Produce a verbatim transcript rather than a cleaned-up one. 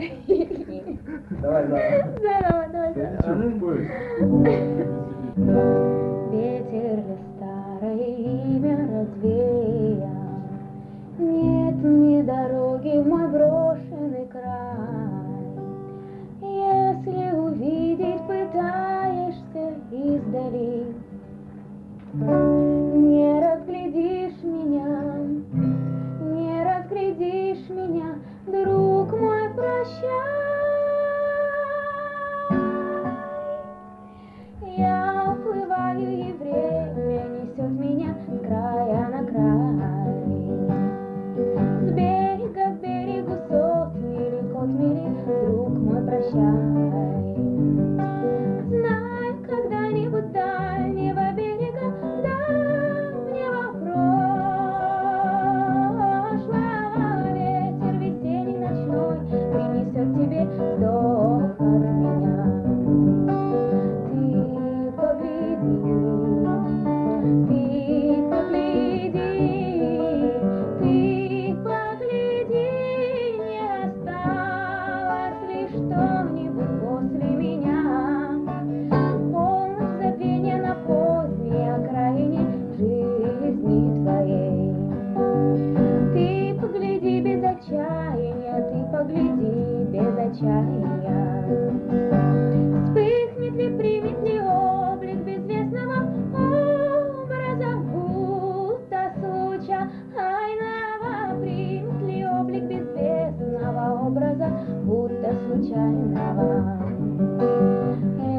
Давай, давай. Здорово, давай. Ветер ли старое имя развеял, нет мне дороги в мой брошенный край. Если увидеть пытаешься издали, не разглядишь меня, не разглядишь меня, друг мой, прощай. Я уплываю, и время несет меня с края на край. С берега к берегу сот мили, кот мили, друг мой, прощай. Знай, когда-нибудь дальнего берега, дальнего прошлого, ветер весенний ночной принесет тебе вздох от меня. Ты погляди, ты погляди, ты погляди, не осталось ли что-нибудь после меня. Полночь забвения на поздней окраине жизни твоей. Ты погляди без отчаяния, ты погляди без отчаяния. Вспыхнет ли, примет ли облик безвестного образа, будто случайного, примет ли облик безвестного образа, будто случайного.